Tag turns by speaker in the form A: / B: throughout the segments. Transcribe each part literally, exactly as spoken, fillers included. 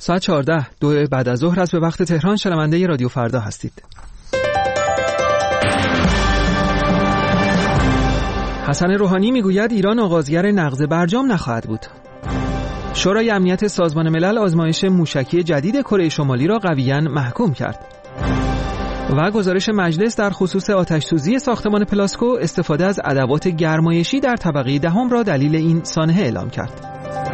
A: ساعت چهارده دو بعد از ظهر است به وقت تهران. شنونده رادیو فردا هستید. حسن روحانی میگوید ایران آغازگر نقض برجام نخواهد بود. شورای امنیت سازمان ملل آزمایش موشکی جدید کره شمالی را قویاً محکوم کرد. و گزارش مجلس در خصوص آتش‌سوزی ساختمان پلاسکو استفاده از ادوات گرمایشی در طبقه دهم را دلیل این سانحه اعلام کرد.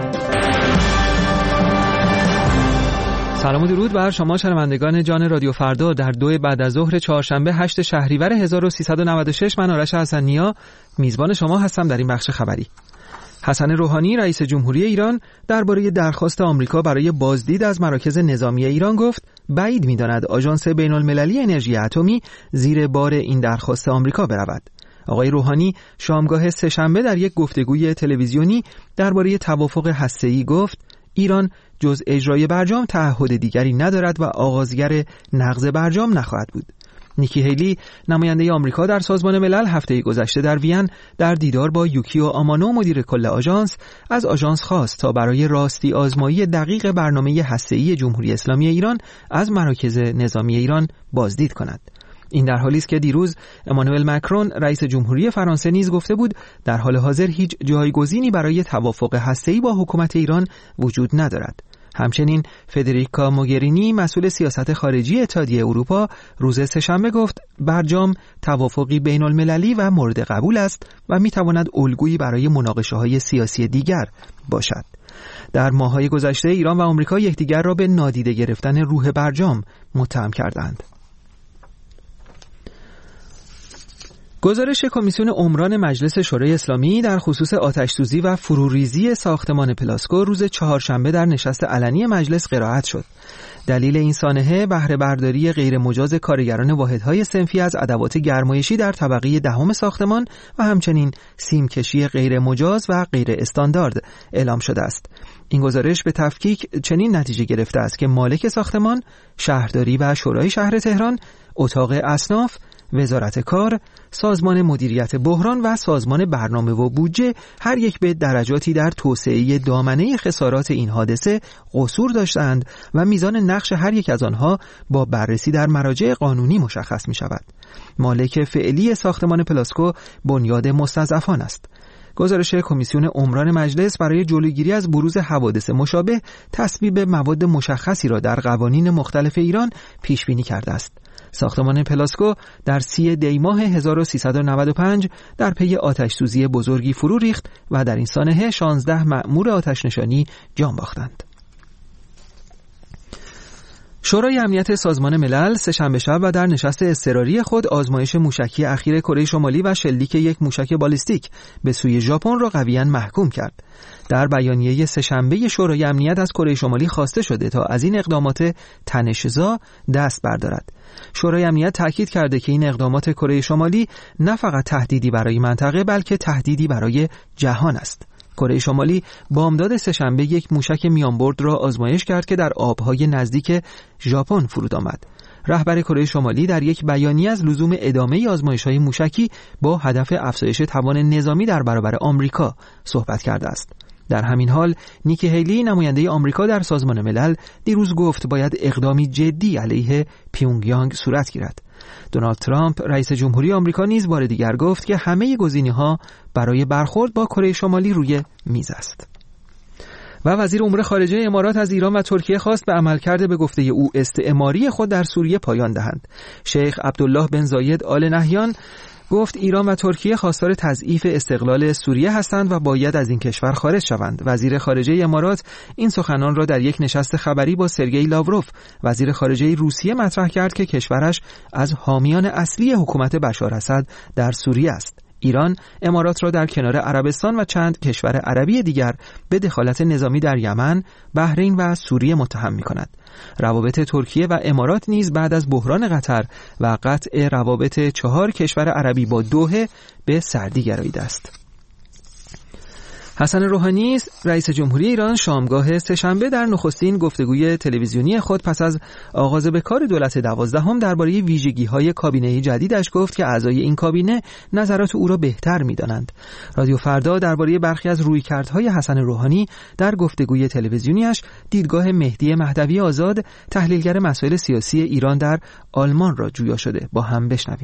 A: سلام و درود بر شما شنوندگان جان رادیو فردا. در دو بعد از ظهر چهارشنبه هشت شهریور هزار و سیصد و نود و شش من آرش حسن‌نیا میزبان شما هستم در این بخش خبری. حسن روحانی رئیس جمهوری ایران درباره درخواست آمریکا برای بازدید از مراکز نظامی ایران گفت بعید می‌داند آژانس بین‌المللی انرژی اتمی زیر بار این درخواست آمریکا برود. آقای روحانی شامگاه سه‌شنبه در یک گفتگوی تلویزیونی درباره توافق هسته‌ای گفت ایران جز اجرای برجام تعهد دیگری ندارد و آغازگر نقض برجام نخواهد بود. نیکی هیلی نماینده آمریکا در سازمان ملل هفته گذشته در وین در دیدار با یوکیو آمانو مدیر کل آژانس از آژانس خواست تا برای راستی آزمایی دقیق برنامه هسته‌ای جمهوری اسلامی ایران از مراکز نظامی ایران بازدید کند. این در حالی است که دیروز امانوئل مکرون رئیس جمهوری فرانسه نیز گفته بود در حال حاضر هیچ جایگزینی برای توافق هسته‌ای با حکومت ایران وجود ندارد. همچنین فدریکا موگرینی مسئول سیاست خارجی اتحادیه اروپا روز سه‌شنبه گفت برجام توافقی بین المللی و مورد قبول است و میتواند الگویی برای مناقشه‌های سیاسی دیگر باشد. در ماه‌های گذشته ایران و آمریکا یکدیگر را به نادیده گرفتن روح برجام متهم کردند. گزارش کمیسیون عمران مجلس شورای اسلامی در خصوص آتش‌سوزی و فروریزی ساختمان پلاسکو روز چهارشنبه در نشست علنی مجلس قرائت شد. دلیل این سانحه بهره برداری غیر مجاز کارگران واحدهای صنفی از ادوات گرمایشی در طبقه دهم ساختمان و همچنین سیمکشی غیر مجاز و غیر استاندارد اعلام شده است. این گزارش به تفکیک چنین نتیجه گرفته است که مالک ساختمان، شهرداری و شورای شهر تهران، اتاق اصناف، وزارت کار، سازمان مدیریت بحران و سازمان برنامه و بودجه هر یک به درجاتی در توسعه دامنه خسارات این حادثه قصور داشتند و میزان نقش هر یک از آنها با بررسی در مراجع قانونی مشخص می شود. مالک فعلی ساختمان پلاسکو بنیاد مستضعفان است. گزارش کمیسیون عمران مجلس برای جلوگیری از بروز حوادث مشابه تصویب مواد مشخصی را در قوانین مختلف ایران پیش بینی کرده است. ساختمان پلاسکو در سی دی ماه هزار و سیصد و نود و پنج در پی آتش‌سوزی بزرگی فرو ریخت و در این سانحه شانزده مأمور آتش‌نشانی جان باختند. شورای امنیت سازمان ملل سه‌شنبه شب و در نشست اضطراری خود آزمایش موشکی اخیر کره شمالی و شلیک یک موشک بالیستیک به سوی ژاپن را قویاً محکوم کرد. در بیانیه سه‌شنبه شورای امنیت از کره شمالی خواسته شده تا از این اقدامات تنش‌زا دست بردارد. شورای امنیت تاکید کرده که این اقدامات کره شمالی نه فقط تهدیدی برای منطقه بلکه تهدیدی برای جهان است. کره شمالی بامداد سه‌شنبه یک موشک میانبرد را آزمایش کرد که در آبهای نزدیک ژاپن فرود آمد. رهبر کره شمالی در یک بیانیه از لزوم ادامه آزمایش‌های موشکی با هدف افزایش توان نظامی در برابر آمریکا صحبت کرده است. در همین حال نیکی هیلی نماینده آمریکا در سازمان ملل دیروز گفت باید اقدامی جدی علیه پیونگیانگ صورت گیرد. دونالد ترامپ رئیس جمهوری آمریکا نیز بار دیگر گفت که همه گزینه‌ها برای برخورد با کره شمالی روی میز است. و وزیر امور خارجه امارات از ایران و ترکیه خواست به عملکرد به گفته او استعماری خود در سوریه پایان دهند. شیخ عبدالله بن زاید آل نهیان گفت ایران و ترکیه خواستار تضعیف استقلال سوریه هستند و باید از این کشور خارج شوند. وزیر خارجه امارات این سخنان را در یک نشست خبری با سرگئی لاوروف وزیر خارجه روسیه مطرح کرد که کشورش از حامیان اصلی حکومت بشار اسد در سوریه است. ایران امارات را در کنار عربستان و چند کشور عربی دیگر به دخالت نظامی در یمن، بحرین و سوریه متهم می‌کند. روابط ترکیه و امارات نیز بعد از بحران قطر و قطع روابط چهار کشور عربی با دوحه به سردی گراییده است. حسن روحانی رئیس جمهوری ایران شامگاه سه‌شنبه در نخستین گفتگوی تلویزیونی خود پس از آغاز به کار دولت دوازدهم درباره ویژگی‌های کابینه جدیدش گفت که اعضای این کابینه نظرات او را بهتر می‌دانند. رادیو فردا درباره برخی از رویکردهای حسن روحانی در گفتگوی تلویزیونیش دیدگاه مهدی مهدوی آزاد، تحلیلگر مسائل سیاسی ایران در آلمان را جویا شده. با هم بشنویم.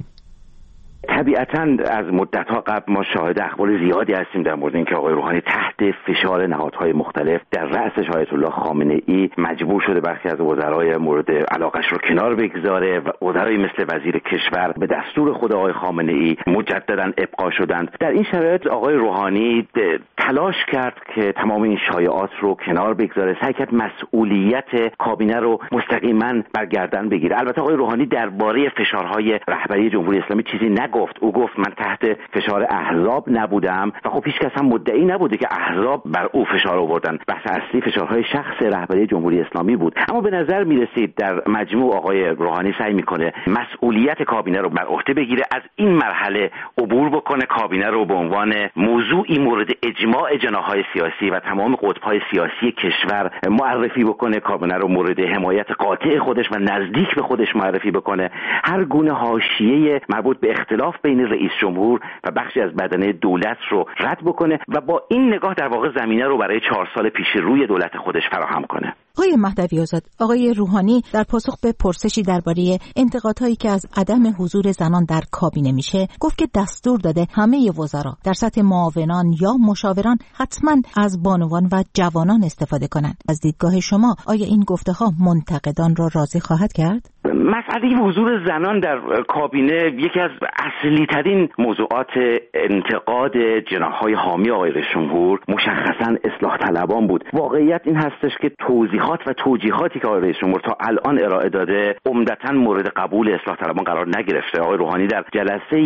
B: طبیعتاً از مدت‌ها قبل ما شاهد اخبار زیادی هستیم در مورد اینکه آقای روحانی تحت فشار نهادهای مختلف در رأسش آیت الله خامنه‌ای مجبور شده برخی از وزرای مورد علاقش رو کنار بگذاره و وزرایی مثل وزیر کشور به دستور خود آقای خامنه‌ای مجدداً ابقا شدند. در این شرایط آقای روحانی تلاش کرد که تمام این شایعات رو کنار بگذاره، سعی کرد مسئولیت کابینه رو مستقیما بر گردن بگیره. البته آقای روحانی درباره فشارهای رهبری جمهوری اسلامی چیزی نگفت. او گفت من تحت فشار احزاب نبودم و خب هیچ کس هم مدعی نبوده که احزاب بر او فشار آوردن. بحث اصلی فشارهای شخص رهبری جمهوری اسلامی بود. اما به نظر میرسید در مجموع آقای روحانی سعی میکنه مسئولیت کابینه رو بر عهده بگیره، از این مرحله عبور بکنه، کابینه رو به عنوان موضوعی مورد اجماع جناح‌های سیاسی و تمام قطب‌های سیاسی کشور معرفی بکنه، کابینه رو مورد حمایت قاطع خودش و نزدیک به خودش معرفی بکنه، هر گونه حاشیه مربوط به اختلاف بین رئیس جمهور و بخشی از بدنه دولت رو رد بکنه و با این نگاه در واقع زمینه رو برای چهار سال پیش روی دولت خودش فراهم کنه.
C: آقای مهدوی آزاد، آقای روحانی در پاسخ به پرسشی درباره انتقادهایی که از عدم حضور زنان در کابینه میشه گفت که دستور داده همه وزرا در سطح معاونان یا مشاوران حتما از بانوان و جوانان استفاده کنند. از دیدگاه شما آیا این گفته‌ها منتقدان را راضی خواهد کرد؟
B: مسئله حضور زنان در کابینه یکی از اصلی ترین موضوعات انتقاد جناح‌های حامی آقای رئیس جمهور مشخصاً اصلاح طلبان بود. واقعیت این هستش که توضیحات و توجیهاتی که آقای رئیس جمهور تا الان ارائه داده عمدتاً مورد قبول اصلاح طلبان قرار نگرفته. آقای روحانی در جلسه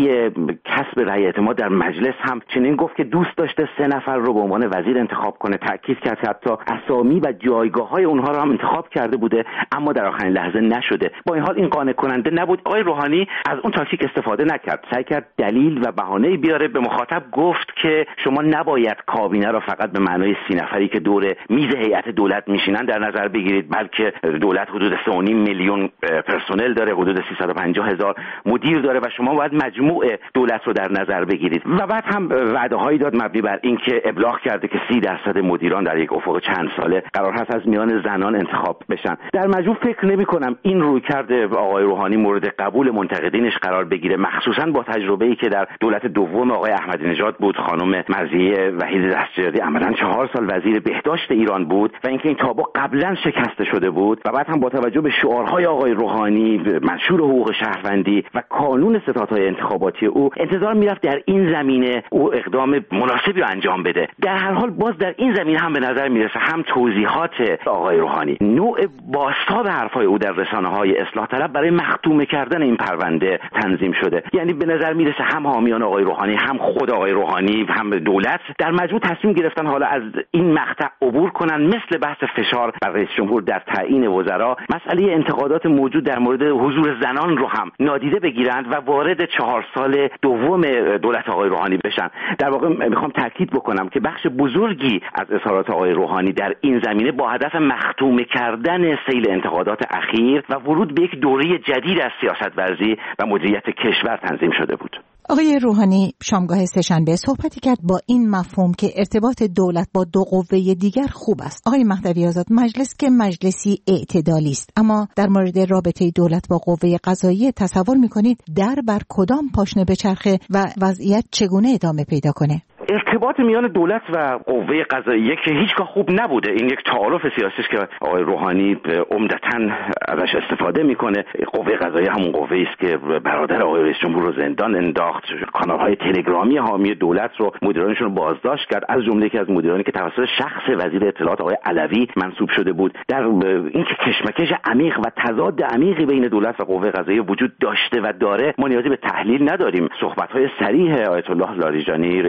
B: کسب رأی اعتماد در مجلس هم چنین گفت که دوست داشته سه نفر رو به عنوان وزیر انتخاب کنه. تأکید کرد که حتی اسامی و جایگاه‌های اونها رو هم انتخاب کرده بوده، اما در آخرین لحظه نشده. با این حال این قانع کننده نبود. آقای روحانی از اون تاکتیک استفاده نکرد، سعی کرد دلیل و بهانه‌ای بیاره. به مخاطب گفت که شما نباید کابینه را فقط به معنای سی نفری که دور میز هیئت دولت میشینن در نظر بگیرید، بلکه دولت حدود سه و نیم میلیون پرسنل داره، حدود سیصد و پنجاه هزار مدیر داره و شما باید مجموع دولت رو در نظر بگیرید. و بعد هم وعده‌هایی داد مبنی بر اینکه ابلاغ کرده که سی درصد مدیران در یک افق چند ساله قرار هست از میان زنان انتخاب بشن. در مجموع فکر نمی‌کنم این رویکرد آقای روحانی مورد قبول منتقدینش قرار بگیره، مخصوصا با تجربه‌ای که در دولت دوم آقای احمدی نژاد بود. خانم مرضیه وحید دستجردی عملاً چهار سال وزیر بهداشت ایران بود و اینکه این تابو قبلا شکسته شده بود و بعد هم با توجه به شعارهای آقای روحانی منشور حقوق شهروندی و کانون ستادهای انتخاباتی او انتظار میرفت در این زمینه او اقدام مناسبی رو انجام بده. در هر حال باز در این زمینه هم به نظر میرسه هم توضیحات آقای روحانی، نوع بازتاب حرفای او در رسانه‌های اصلاح طلب برای مختومه کردن این پرونده تنظیم شده. یعنی به نظر میرسه هم حامیان آقای روحانی، هم خود آقای روحانی، هم دولت در مجموع تصمیم گرفتن حالا از این مقطع عبور کنن. مثل بحث فشار بر رئیس جمهور در تعیین وزرا، مسئله انتقادات موجود در مورد حضور زنان رو هم نادیده بگیرند و وارد چهار سال دوم دولت آقای روحانی بشن. در واقع میخوام تاکید بکنم که بخش بزرگی از اظهارات آقای روحانی در این زمینه با هدف مختومه کردن سیل انتقادات اخیر و ورود به یک دوره جدید از سیاست‌ورزی و مدیریت کشور تنظیم شده بود.
C: آقای روحانی شامگاه سه‌شنبه صحبتی کرد با این مفهوم که ارتباط دولت با دو قوه دیگر خوب است. آقای مهدوی آزاد، مجلس که مجلسی اعتدالی است، اما در مورد رابطه دولت با قوه قضاییه تصور می‌کنید در بر کدام پاشنه بچرخه و وضعیت چگونه ادامه پیدا کنه؟
B: ارتباط میان دولت و قوه قضاییه که هیچگاه خوب نبوده. این یک تعارف سیاسی است که آقای روحانی عمدتاً ازش استفاده میکنه. قوه قضاییه همون قوه است که برادر آقای رئیس جمهور رو زندان انداخت، کانال‌های تلگرامی حامی دولت رو مدیرانشون رو بازداشت کرد، از جمله یکی از مدیرانی که توسط شخص وزیر اطلاعات آقای علوی منصوب شده بود. در اینکه کشمکش عمیق و تضاد عمیقی بین دولت و قوه قضاییه وجود داشته و داره ما نیازی به تحلیل نداریم. صحبت‌های صریح آیت الله لاریجانی رئیس قوه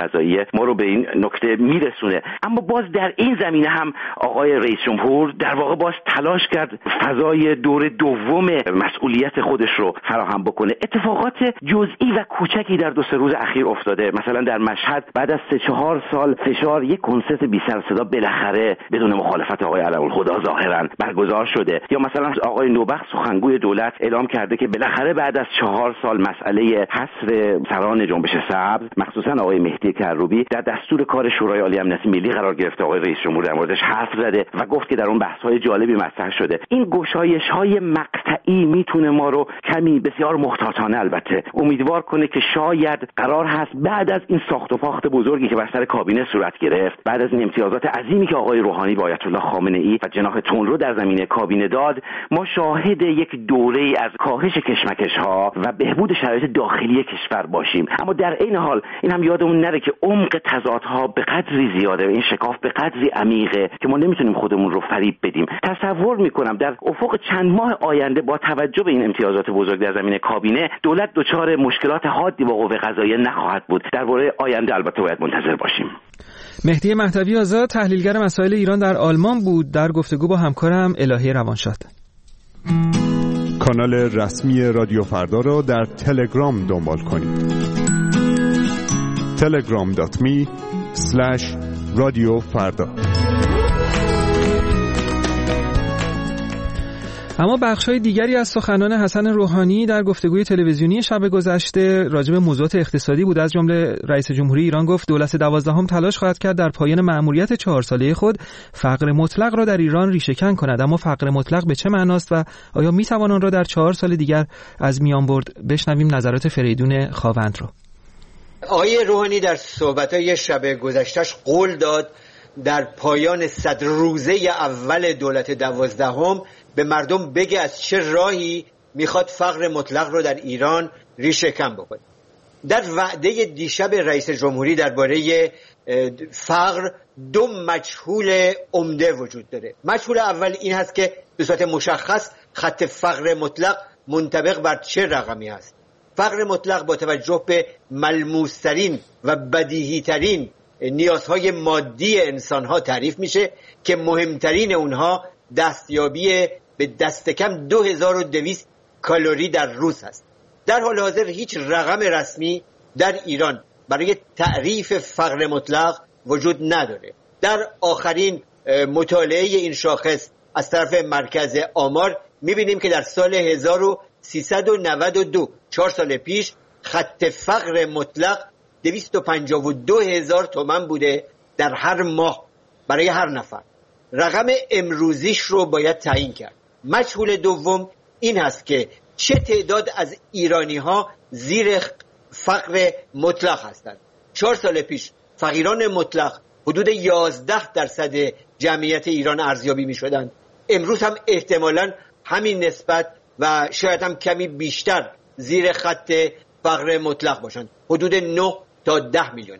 B: قضایی ما رو به این نکته میرسونه. اما باز در این زمینه هم آقای رئیس جمهور در واقع باز تلاش کرد فضای دور دوم مسئولیت خودش رو فراهم بکنه. اتفاقات جزئی و کوچکی در دو سه روز اخیر افتاده. مثلا در مشهد بعد از سه چهار سال فشار یک کنسرت بی سر صدا بالاخره بدون مخالفت آقای علم‌الهدی ظاهرا برگزار شده. یا مثلا آقای نوبخت سخنگوی دولت اعلام کرده که بالاخره بعد از چهار سال مسئله حصر سران جنبش سبز مخصوصا آقای مهدی کروبی در دستور کار شورای عالی امنیت ملی قرار گرفته. آقای رئیس جمهور در موردش حرف زده و گفت که در اون بحث‌های جالبی مطرح شده. این گشایش‌های مقطعی میتونه ما رو کمی بسیار محتاطانه البته امیدوار کنه که شاید قرار هست بعد از این ساخت و پاخت بزرگی که بر سر کابینه صورت گرفت، بعد از این امتیازات عظیمی که آقای روحانی با آیت الله خامنه‌ای و جناح تندرو در زمینه کابینه داد، ما شاهد یک دوره‌ای از کاهش کشمکش‌ها و بهبود شرایط داخلی کشور باشیم. اما در این حال این هم یادمون نره که عمق تضادها به قدری زیاده و این شکاف به قدری عمیقه که ما نمیتونیم خودمون رو فریب بدیم. تصور میکنم در افق چند ماه آینده با توجه به این امتیازات بزرگ در زمینه کابینه دولت دچار مشکلات حادی با قوه قضاییه نخواهد بود. درباره آینده البته باید منتظر باشیم.
A: مهدی مهدوی آزاد تحلیلگر مسائل ایران در آلمان بود در گفتگو با همکارم الهی روانشاد.
D: کانال رسمی رادیو فردا را در تلگرام دنبال کنید. تلگرام دات می اسلش رادیو فردا.
A: اما بخش‌های دیگری از سخنان حسن روحانی در گفتگوی تلویزیونی شب گذشته راجع به موضوعات اقتصادی بود. از جمله رئیس جمهوری ایران گفت دولت دوازدهم تلاش خواهد کرد در پایان مأموریت چهار ساله خود فقر مطلق را در ایران ریشه‌کن کند. اما فقر مطلق به چه معناست و آیا می‌توان آن را در چهار سال دیگر از میان برد؟ بشنویم نظرات فریدون خاوند رو.
E: آقای روحانی در صحبت‌های شب گذشته‌اش قول داد در پایان صد روزه اول دولت دوازدهم به مردم بگه از چه راهی میخواد فقر مطلق رو در ایران ریشه کن بکنه. در وعده دیشب رئیس جمهوری درباره فقر دو مجهول عمده وجود داره. مجهول اول این هست که به صورت مشخص خط فقر مطلق منطبق بر چه رقمی هست. فقر مطلق با توجه به ملموس‌ترین و بدیهی‌ترین نیازهای مادی انسان‌ها تعریف میشه که مهمترین اونها دستیابی به دست کم دو هزار و دویست کالری در روز هست. در حال حاضر هیچ رقم رسمی در ایران برای تعریف فقر مطلق وجود نداره. در آخرین مطالعه این شاخص از طرف مرکز آمار میبینیم که در سال هزار و سیصد و نود و دو، چهار سال پیش، خط فقر مطلق دویست و پنجاه و دو هزار تومان بوده در هر ماه برای هر نفر. رقم امروزیش رو باید تعیین کرد. مجهول دوم این هست که چه تعداد از ایرانی ها زیر فقر مطلق هستند. چهار سال پیش فقیران مطلق حدود یازده درصد جمعیت ایران ارزیابی می شدند. امروز هم احتمالاً همین نسبت و شاید هم کمی بیشتر زیر خط فقر مطلق باشند. حدود نه تا ده میلیون.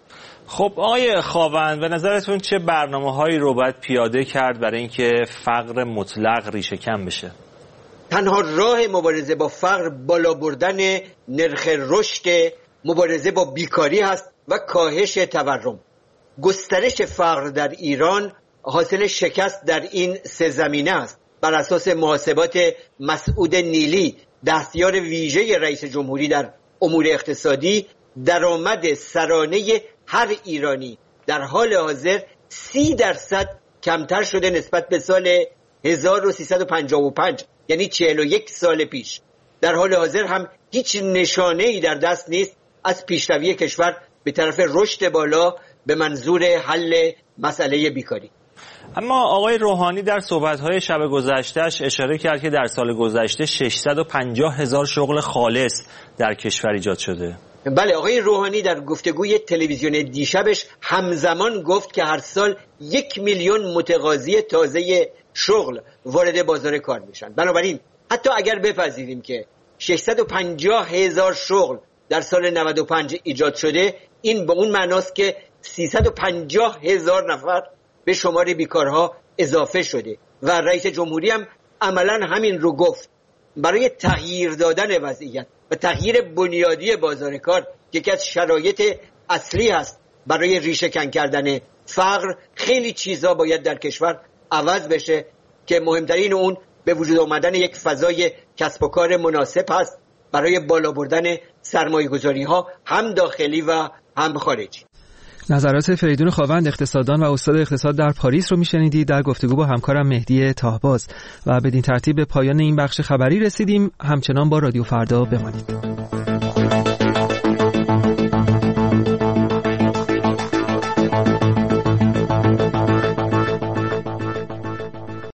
F: خب آقای خاوند، به نظرتون چه برنامه‌هایی رو باید پیاده کرد برای اینکه فقر مطلق ریشه کن بشه؟
E: تنها راه مبارزه با فقر بالا بردن نرخ رشد، مبارزه با بیکاری هست و کاهش تورم. گسترش فقر در ایران حاصل شکست در این سه زمینه است. بر اساس محاسبات مسعود نیلی، دستیار ویژه رئیس جمهوری در امور اقتصادی، درآمد سرانه هر ایرانی در حال حاضر سی درصد کمتر شده نسبت به سال هزار و سیصد و پنجاه و پنج، یعنی چهل و یک سال پیش. در حال حاضر هم هیچ نشانه‌ای در دست نیست از پیشروی کشور به طرف رشد بالا به منظور حل مسئله بیکاری.
F: اما آقای روحانی در صحبت‌های شب گذشته‌اش اشاره کرد که در سال گذشته ششصد و پنجاه هزار شغل خالص در کشور ایجاد شده.
E: بله، آقای روحانی در گفتگوی تلویزیون دیشبش همزمان گفت که هر سال یک میلیون متقاضی تازه شغل وارد بازار کار میشن. بنابراین حتی اگر بپذیریم که ششصد و پنجاه هزار شغل در سال نود و پنج ایجاد شده، این به اون معناست که سیصد و پنجاه هزار نفر به شمار بیکارها اضافه شده و رئیس جمهوری هم عملاً همین رو گفت. برای تغییر دادن وضعیت و تغییر بنیادی بازار کار، یکی از شرایط اصلی هست برای ریشه کن کردن فقر. خیلی چیزا باید در کشور عوض بشه که مهمترین اون به وجود آمدن یک فضای کسب و کار مناسب هست برای بالا بردن سرمایه گذاری ها هم داخلی و هم خارجی.
A: نظرات فریدون خاوند، اقتصاددان و استاد اقتصاد در پاریس رو میشنیدید در گفتگو با همکارم مهدی تاهباز. و بدین ترتیب به پایان این بخش خبری رسیدیم. همچنان با رادیو فردا بمانید.